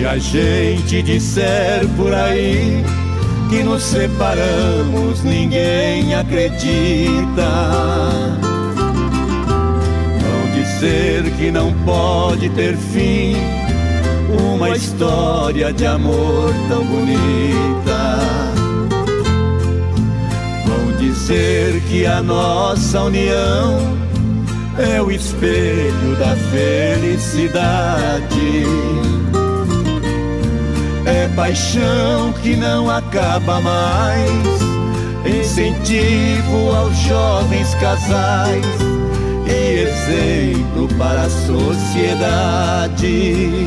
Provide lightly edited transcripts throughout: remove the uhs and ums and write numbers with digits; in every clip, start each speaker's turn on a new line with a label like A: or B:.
A: Se a gente disser por aí que nos separamos, ninguém acredita. Vão dizer que não pode ter fim uma história de amor tão bonita. Vão dizer que a nossa união é o espelho da felicidade. É paixão que não acaba mais, incentivo aos jovens casais e exemplo para a sociedade.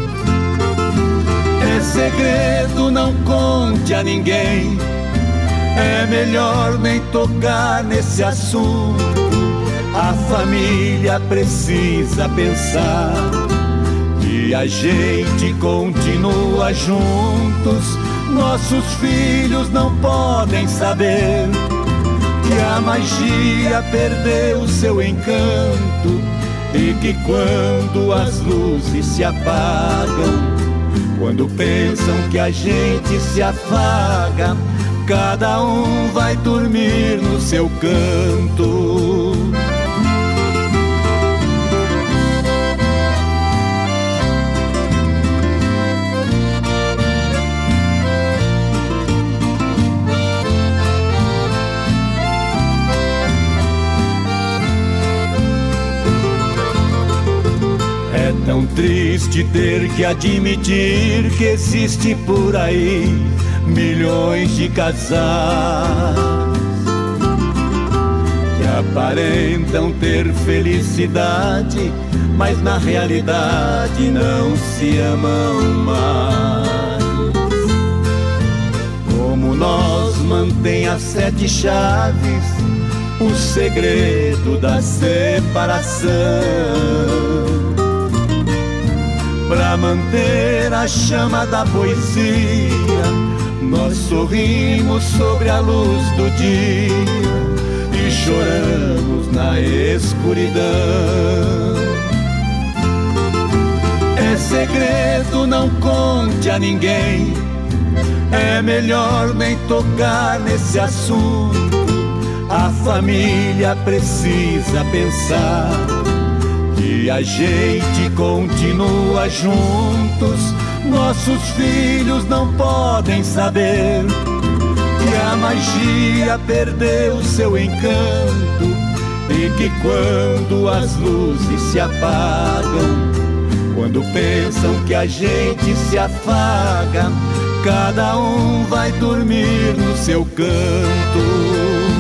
A: É segredo, não conte a ninguém, é melhor nem tocar nesse assunto. A família precisa pensar que a gente continua juntos. Nossos filhos não podem saber que a magia perdeu seu encanto e que quando as luzes se apagam, quando pensam que a gente se afaga, cada um vai dormir no seu canto. É tão triste ter que admitir que existe por aí milhões de casais que aparentam ter felicidade, mas na realidade não se amam mais. Como nós mantém as 7 chaves, o segredo da separação. Pra manter a chama da poesia, nós sorrimos sobre a luz do dia e choramos na escuridão. É segredo, não conte a ninguém, é melhor nem tocar nesse assunto. A família precisa pensar que a gente continua juntos. Nossos filhos não podem saber que a magia perdeu seu encanto e que quando as luzes se apagam, quando pensam que a gente se afaga, cada um vai dormir no seu canto.